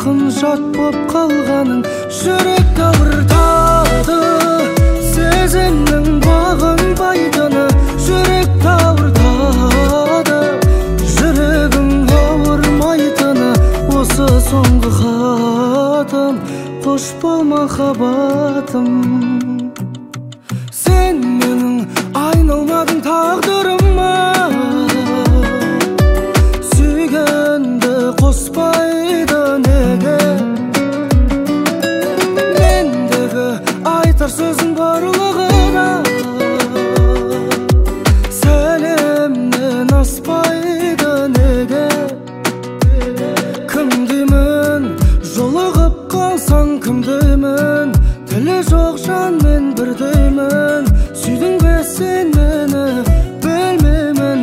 жақын жат боп қалғаның жүрек ауыртады. Сезімнің бағынбайтыны жүрек ауыртады. Жүрегің ауырмайтыны осы соңғы хатым. Қош бол махаббатым. Сен менің айналмадың тағдырыма, сүйгенді қоспайды неге? Мендегі айтар сөзің барлығына сәлемнен аспайды неге? Кім деймін, жолығып қалсаң кім деймін? Тілі жоқ жанмен бір деймін. Сүйдің бе сен мені? Білмеймін,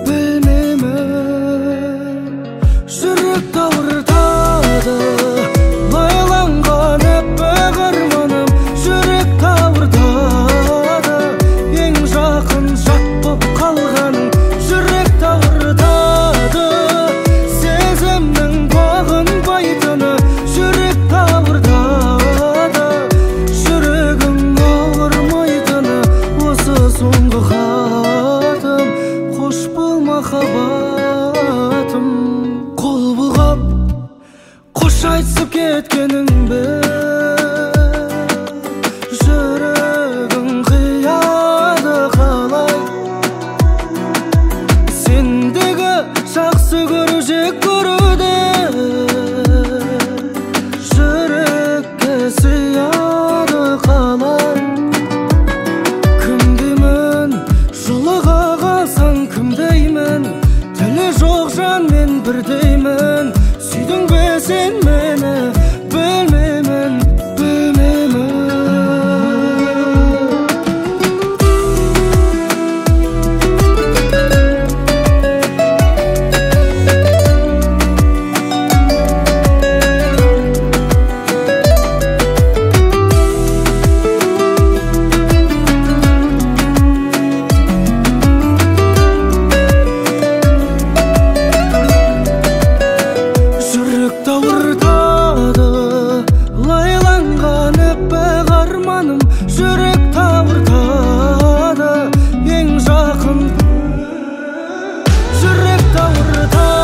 білмеймін. Жүрек ауыртады, лайланған әппақ арманым. Жүрек ауыртады, ең жақын жат боп қалғаның. Жүрек ауыртады, сезімнің бағынбайтыны. Жүрек ауыртады, жүрегім ауырмайтыны осы соңғы хатым. Қош бол махаббатым. Қол бұлғап қош айтысып кеткенің бе? Жүрегің қияды қалай? Сендегі жақсы көру жек көруде жүрекке сияды қалай? Кім деймін, жолыға қалсаң кім деймін? Тілі жоқ жанмен бір деймін. Сүйдің бе сен мені? Білмеймін, білмеймін. Жүрек ауыртады, лайланған әппақ арманым. Жүрек ауыртады, ең жақын. Жүрек ауыртады.